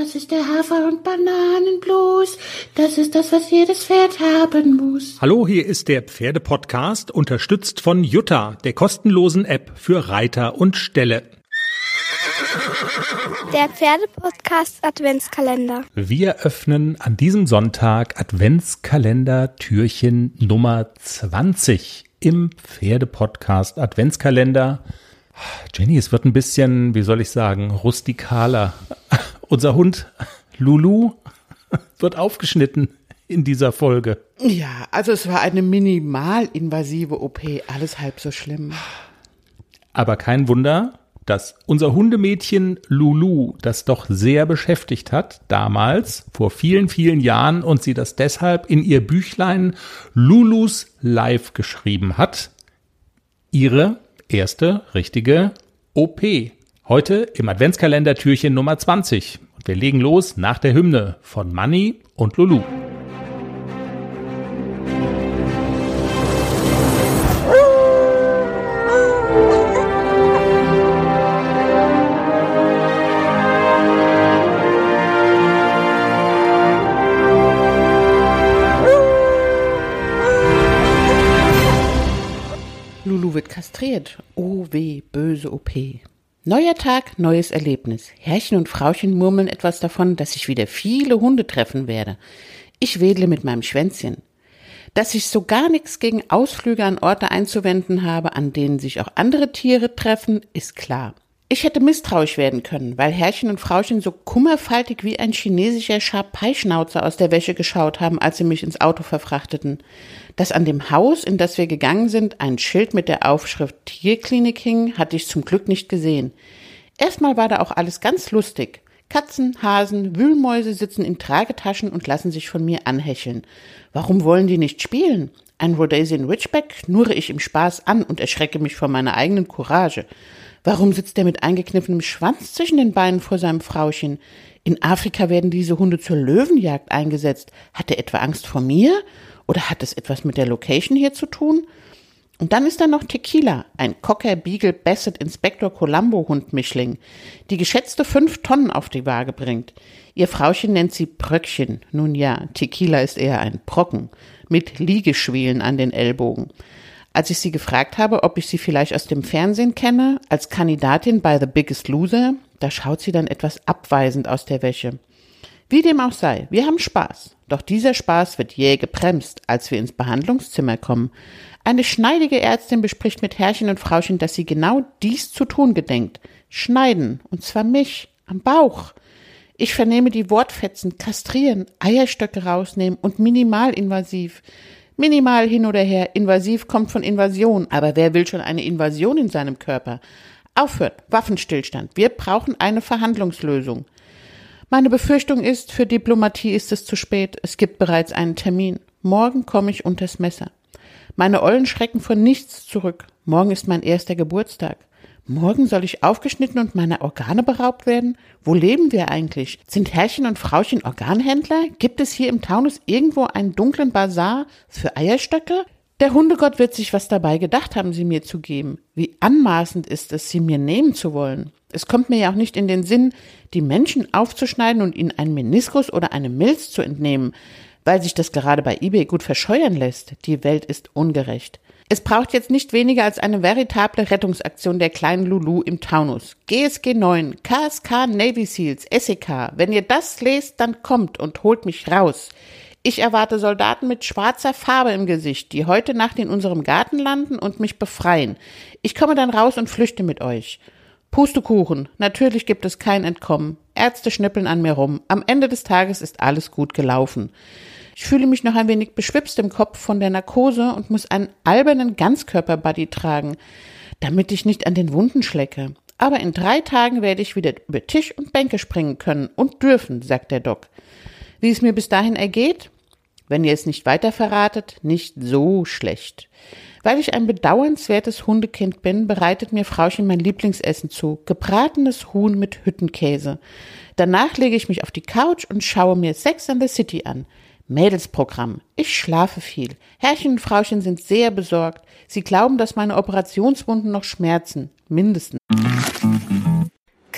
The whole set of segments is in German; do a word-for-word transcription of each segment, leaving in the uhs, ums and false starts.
Das ist der Hafer- und Bananenblues. Das ist das, was jedes Pferd haben muss. Hallo, hier ist der Pferdepodcast, unterstützt von Jutta, der kostenlosen App für Reiter und Ställe. Der Pferdepodcast Adventskalender. Wir öffnen an diesem Sonntag Adventskalender-Türchen Nummer zwanzig im Pferdepodcast Adventskalender. Jenny, es wird ein bisschen, wie soll ich sagen, rustikaler. Unser Hund Lulu wird aufgeschnitten in dieser Folge. Ja, also es war eine minimalinvasive O P, alles halb so schlimm. Aber kein Wunder, dass unser Hundemädchen Lulu das doch sehr beschäftigt hat, damals, vor vielen, vielen Jahren, und sie das deshalb in ihr Büchlein Lulus Life geschrieben hat. Ihre erste richtige O P. Heute im Adventskalender Türchen Nummer zwanzig. Und wir legen los nach der Hymne von Manni und Lulu. Lulu wird kastriert. Oh weh, böse O P. Neuer Tag, neues Erlebnis. Herrchen und Frauchen murmeln etwas davon, dass ich wieder viele Hunde treffen werde. Ich wedle mit meinem Schwänzchen. Dass ich so gar nichts gegen Ausflüge an Orte einzuwenden habe, an denen sich auch andere Tiere treffen, ist klar. Ich hätte misstrauisch werden können, weil Herrchen und Frauchen so kummerfaltig wie ein chinesischer Sharpei-Schnauzer aus der Wäsche geschaut haben, als sie mich ins Auto verfrachteten. Dass an dem Haus, in das wir gegangen sind, ein Schild mit der Aufschrift Tierklinik hing, hatte ich zum Glück nicht gesehen. Erstmal war da auch alles ganz lustig. Katzen, Hasen, Wühlmäuse sitzen in Tragetaschen und lassen sich von mir anhecheln. Warum wollen die nicht spielen? Ein Rhodesian Ridgeback knurre ich im Spaß an und erschrecke mich vor meiner eigenen Courage. Warum sitzt er mit eingekniffenem Schwanz zwischen den Beinen vor seinem Frauchen? In Afrika werden diese Hunde zur Löwenjagd eingesetzt. Hat er etwa Angst vor mir? Oder hat es etwas mit der Location hier zu tun? Und dann ist da noch Tequila, ein Cocker Beagle Basset Inspector Columbo Hund-Mischling, die geschätzte fünf Tonnen auf die Waage bringt. Ihr Frauchen nennt sie Bröckchen. Nun ja, Tequila ist eher ein Brocken, mit Liegeschwelen an den Ellbogen. Als ich sie gefragt habe, ob ich sie vielleicht aus dem Fernsehen kenne, als Kandidatin bei The Biggest Loser, da schaut sie dann etwas abweisend aus der Wäsche. Wie dem auch sei, wir haben Spaß. Doch dieser Spaß wird jäh gebremst, als wir ins Behandlungszimmer kommen. Eine schneidige Ärztin bespricht mit Herrchen und Frauchen, dass sie genau dies zu tun gedenkt. Schneiden, und zwar mich, am Bauch. Ich vernehme die Wortfetzen, kastrieren, Eierstöcke rausnehmen und minimalinvasiv. Minimal hin oder her, invasiv kommt von Invasion, aber wer will schon eine Invasion in seinem Körper? Aufhört, Waffenstillstand, wir brauchen eine Verhandlungslösung. Meine Befürchtung ist, für Diplomatie ist es zu spät, es gibt bereits einen Termin. Morgen komme ich unters Messer. Meine Ollen schrecken vor nichts zurück. Morgen ist mein erster Geburtstag. Morgen soll ich aufgeschnitten und meiner Organe beraubt werden? Wo leben wir eigentlich? Sind Herrchen und Frauchen Organhändler? Gibt es hier im Taunus irgendwo einen dunklen Bazar für Eierstöcke? Der Hundegott wird sich was dabei gedacht haben, sie mir zu geben. Wie anmaßend ist es, sie mir nehmen zu wollen. Es kommt mir ja auch nicht in den Sinn, die Menschen aufzuschneiden und ihnen einen Meniskus oder eine Milz zu entnehmen, weil sich das gerade bei eBay gut verscheuern lässt. Die Welt ist ungerecht. Es braucht jetzt nicht weniger als eine veritable Rettungsaktion der kleinen Lulu im Taunus. G S G neun, K S K Navy Seals, S E K. Wenn ihr das lest, dann kommt und holt mich raus. Ich erwarte Soldaten mit schwarzer Farbe im Gesicht, die heute Nacht in unserem Garten landen und mich befreien. Ich komme dann raus und flüchte mit euch. Pustekuchen, natürlich gibt es kein Entkommen. Ärzte schnippeln an mir rum. Am Ende des Tages ist alles gut gelaufen. Ich fühle mich noch ein wenig beschwipst im Kopf von der Narkose und muss einen albernen Ganzkörper-Buddy tragen, damit ich nicht an den Wunden schlecke. Aber in drei Tagen werde ich wieder über Tisch und Bänke springen können und dürfen, sagt der Doc. Wie es mir bis dahin ergeht? Wenn ihr es nicht weiter verratet, nicht so schlecht. Weil ich ein bedauernswertes Hundekind bin, bereitet mir Frauchen mein Lieblingsessen zu, gebratenes Huhn mit Hüttenkäse. Danach lege ich mich auf die Couch und schaue mir Sex and the City an. Mädelsprogramm. Ich schlafe viel. Herrchen und Frauchen sind sehr besorgt. Sie glauben, dass meine Operationswunden noch schmerzen. Mindestens.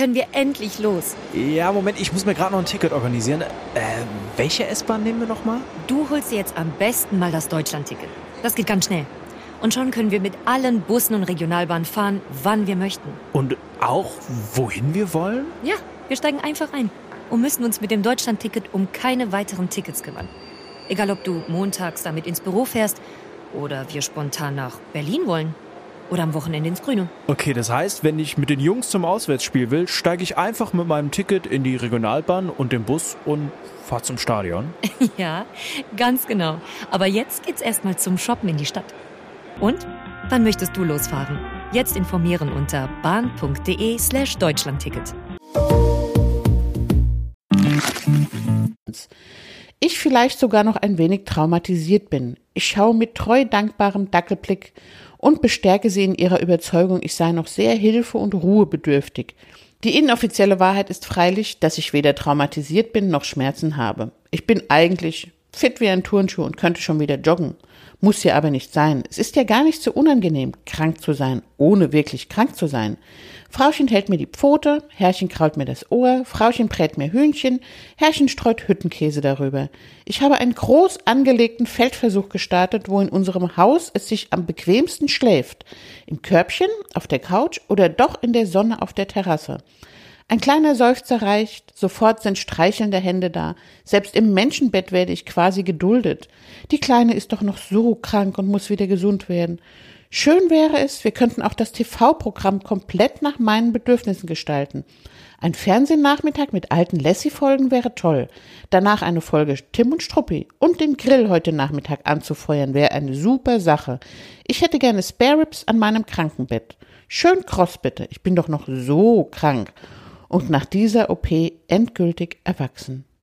können wir endlich los. Ja, Moment, ich muss mir gerade noch ein Ticket organisieren. Äh, welche S-Bahn nehmen wir nochmal? Du holst dir jetzt am besten mal das Deutschland-Ticket. Das geht ganz schnell. Und schon können wir mit allen Bussen und Regionalbahnen fahren, wann wir möchten. Und auch, wohin wir wollen? Ja, wir steigen einfach ein und müssen uns mit dem Deutschland-Ticket um keine weiteren Tickets kümmern. Egal, ob du montags damit ins Büro fährst oder wir spontan nach Berlin wollen oder am Wochenende ins Grüne. Okay, das heißt, wenn ich mit den Jungs zum Auswärtsspiel will, steige ich einfach mit meinem Ticket in die Regionalbahn und den Bus und fahre zum Stadion. Ja, ganz genau. Aber jetzt geht's erstmal zum Shoppen in die Stadt. Und? Wann möchtest du losfahren? Jetzt informieren unter bahn.de slash Deutschlandticket. Ich vielleicht sogar noch ein wenig traumatisiert bin. Ich schaue mit treu dankbarem Dackelblick und bestärke sie in ihrer Überzeugung, ich sei noch sehr hilfe- und ruhebedürftig. Die inoffizielle Wahrheit ist freilich, dass ich weder traumatisiert bin noch Schmerzen habe. Ich bin eigentlich fit wie ein Turnschuh und könnte schon wieder joggen. Muss ja aber nicht sein. Es ist ja gar nicht so unangenehm, krank zu sein, ohne wirklich krank zu sein. Frauchen hält mir die Pfote, Herrchen kraut mir das Ohr, Frauchen brät mir Hühnchen, Herrchen streut Hüttenkäse darüber. Ich habe einen groß angelegten Feldversuch gestartet, wo in unserem Haus es sich am bequemsten schläft. Im Körbchen, auf der Couch oder doch in der Sonne auf der Terrasse. Ein kleiner Seufzer reicht, sofort sind streichelnde Hände da. Selbst im Menschenbett werde ich quasi geduldet. Die Kleine ist doch noch so krank und muss wieder gesund werden. Schön wäre es, wir könnten auch das T V-Programm komplett nach meinen Bedürfnissen gestalten. Ein Fernsehnachmittag mit alten Lassie-Folgen wäre toll. Danach eine Folge Tim und Struppi und den Grill heute Nachmittag anzufeuern wäre eine super Sache. Ich hätte gerne Spare Ribs an meinem Krankenbett. Schön kross bitte, ich bin doch noch so krank. Und nach dieser O P endgültig erwachsen.